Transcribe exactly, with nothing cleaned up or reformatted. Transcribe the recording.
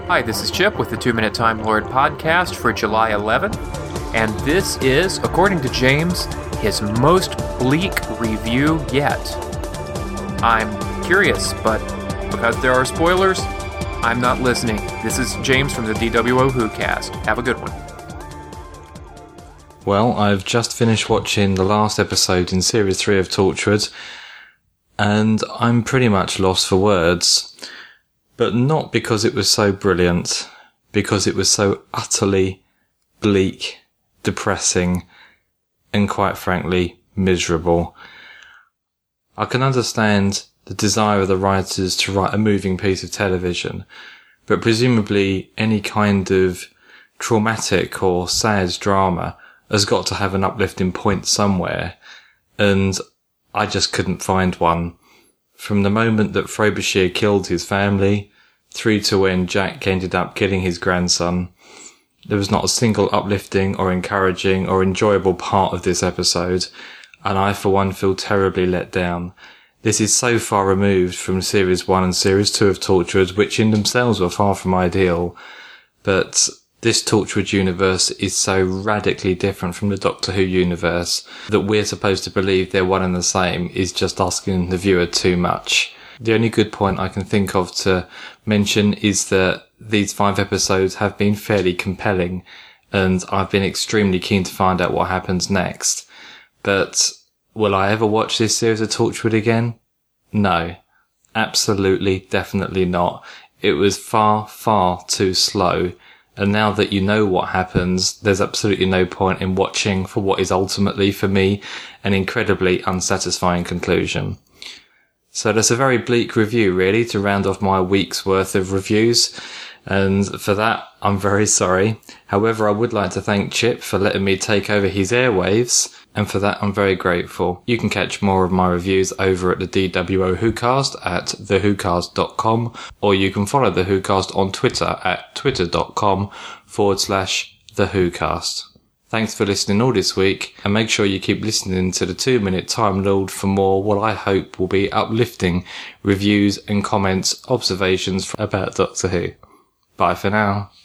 Hi, this is Chip with the Two Minute Time Lord podcast for July eleventh, and this is, according to James, his most bleak review yet. I'm curious, but because there are spoilers, I'm not listening. This is James from the D W O Who cast. Have a good one. Well, I've just finished watching the last episode in Series three of Torchwood, and I'm pretty much lost for words. But not because it was so brilliant, because it was so utterly bleak, depressing, and quite frankly, miserable. I can understand the desire of the writers to write a moving piece of television, but presumably any kind of traumatic or sad drama has got to have an uplifting point somewhere, and I just couldn't find one. From the moment that Frobisher killed his family, through to when Jack ended up killing his grandson, there was not a single uplifting or encouraging or enjoyable part of this episode, and I for one feel terribly let down. This is so far removed from Series one and Series two of Torchwood, which in themselves were far from ideal, but this Torchwood universe is so radically different from the Doctor Who universe that we're supposed to believe they're one and the same is just asking the viewer too much. The only good point I can think of to mention is that these five episodes have been fairly compelling, and I've been extremely keen to find out what happens next. But will I ever watch this series of Torchwood again? No. Absolutely, definitely not. It was far, far too slow. And now that you know what happens, there's absolutely no point in watching for what is ultimately, for me, an incredibly unsatisfying conclusion. So that's a very bleak review, really, to round off my week's worth of reviews. And for that, I'm very sorry. However, I would like to thank Chip for letting me take over his airwaves, and for that, I'm very grateful. You can catch more of my reviews over at the D W O WhoCast at the who cast dot com, or you can follow the WhoCast on Twitter at twitter.com forward slash the WhoCast. Thanks for listening all this week, and make sure you keep listening to the Two Minute Time Lord for more what I hope will be uplifting reviews and comments, observations about Doctor Who. Bye for now.